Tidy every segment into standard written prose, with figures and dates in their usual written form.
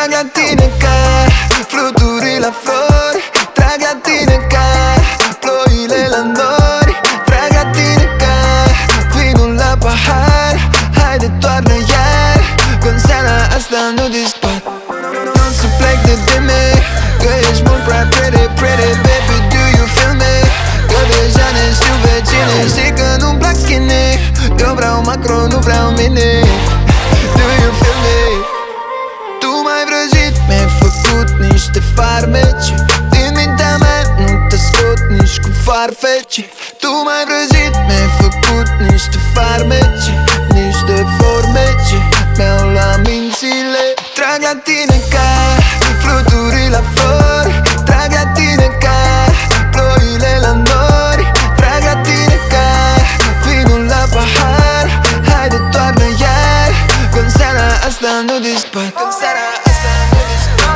Trag la tine ca fluturii la flori, trag la tine ca ploile la nori, trag la tine ca vinul la pahar. Haide, toarnă iar, că în seara asta nu dispar. Nu să plec de tine, că ești mult prea pretty, pretty. Baby, do you feel me? Că deja ne știu vecine. Știi că nu-mi plac skinny, eu vreau macro, nu vreau mini. Do you feel me? Tu m-ai vrăjit, mi-ai făcut niște farmeci. Din mintea mea nu te scot nici cu farfeci. Tu m-ai vrăjit, mi-ai făcut niște farmeci, niște formeci, mi-au luat mințile. Trag la tine ca fluturii la flori, trag la tine ca ploile la nori, trag la tine ca vinul la pahar. Haide, toarnă iar, că în seara asta nu dispar. Că în seara asta nu dispar.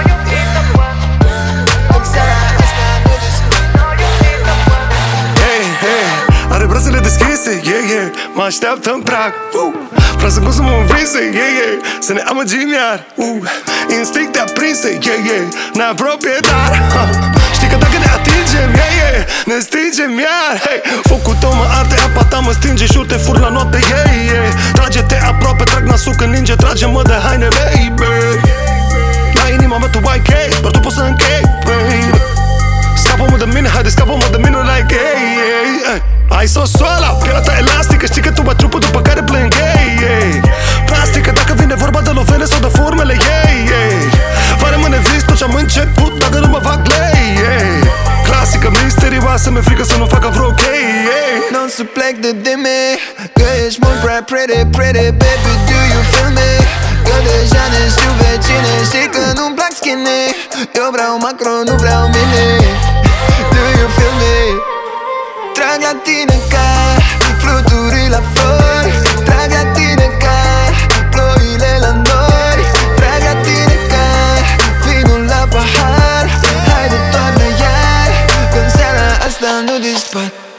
Că în seara asta nu dispar. Hey, hey, are brațele deschise, yeah, yeah. Mă așteaptă în prag, vreau să gusăm un vise, yeah, yeah. Să ne amăgim iar, instincte aprinse, yeah, yeah. Ne apropie dar, știi că dacă ne atingem, yeah, yeah, ne stingem iar, hey. Focul tău mă arde, apa ta mă stinge și te fur la noapte, yeah, yeah. Trage-te aproape, trag nasul când ninge, trage-mă de haine, baby. La inima mea tu ai chei, doar tu poți să închei, baby. Scapă-mă de mine, haide, scapă-mă de mine, like, hey, hey, hey. Ai sosoala, pielea ta elastică, știi că tu bagi trupul după care plâng, hey, hey. Plastică dacă vine vorba de lovele sau de formele, hey, hey. Va rămâne vis tot ce-am început dacă nu mă fac lei, hey. Clasică, misterioasă, mi-e frică să nu facă vreo ok, hey. N-o să plec de dime, că ești mult prea pretty, pretty. Baby, do you feel me? Că deja ne știu vecine. Știi că nu-mi plac skinny, eu vreau macro, nu vreau mini. Do you feel me? Trag la tine ca fluturii la flori, trag la tine ca ploile la nori, trag la tine ca vinul la pahar. Haide, toarnă iar, că în seara asta nu dispar.